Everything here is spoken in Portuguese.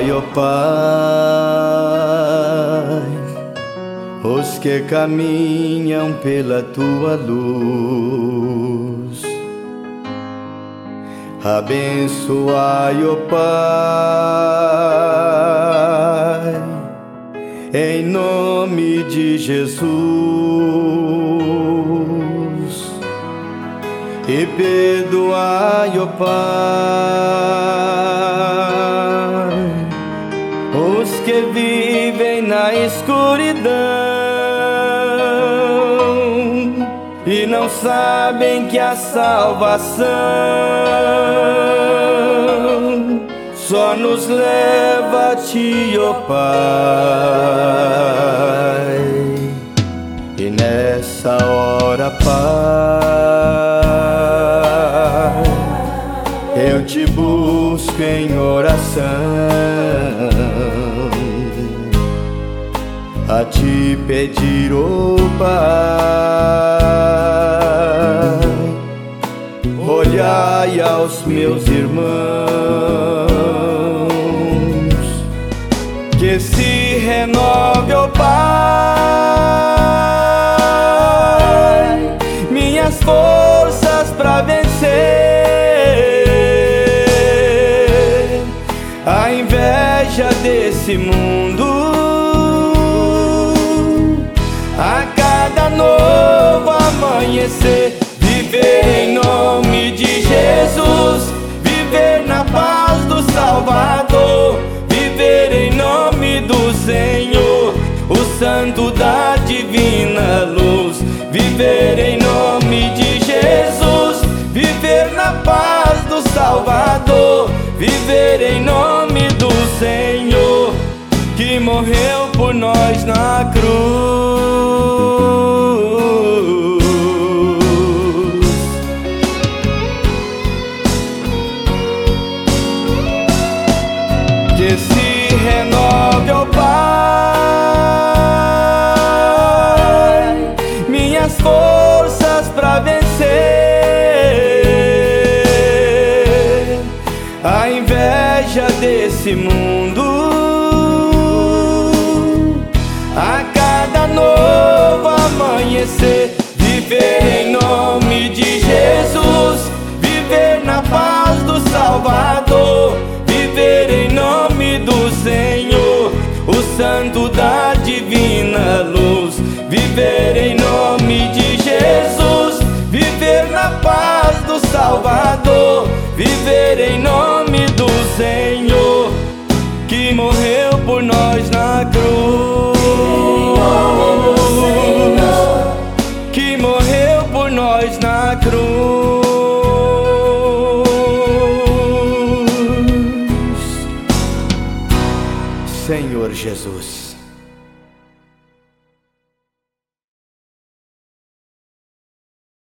Abençoai, ó Pai, os que caminham pela tua luz. Abençoai, ó Pai, em nome de Jesus, e perdoai, ó Pai, os que vivem na escuridão e não sabem que a salvação só nos leva a Ti, ó Pai. E nessa hora, Pai, eu Te busco em oração, a Te pedir, ó Pai, olhai aos meus irmãos, que se renove, ó Pai, minhas forças pra vencer a inveja desse mundo. A cada novo amanhecer, viver em nome de Jesus, viver na paz do Salvador, viver em nome do Senhor, o Santo da divina luz. Viver em nome de Jesus, viver na paz do Salvador, viver em nome do Senhor, que morreu por nós na cruz. Que se renove, ó Pai, minhas forças pra vencer a inveja desse mundo. A cada novo amanhecer, viver em nome de Jesus, viver na paz do Salvador, viver em nome do Senhor, o Santo da divina luz. Viver em nome de Jesus, viver na paz do Salvador, viver em nome do Senhor, que morreu por nós na cruz. Que morreu por nós na cruz. Senhor Jesus.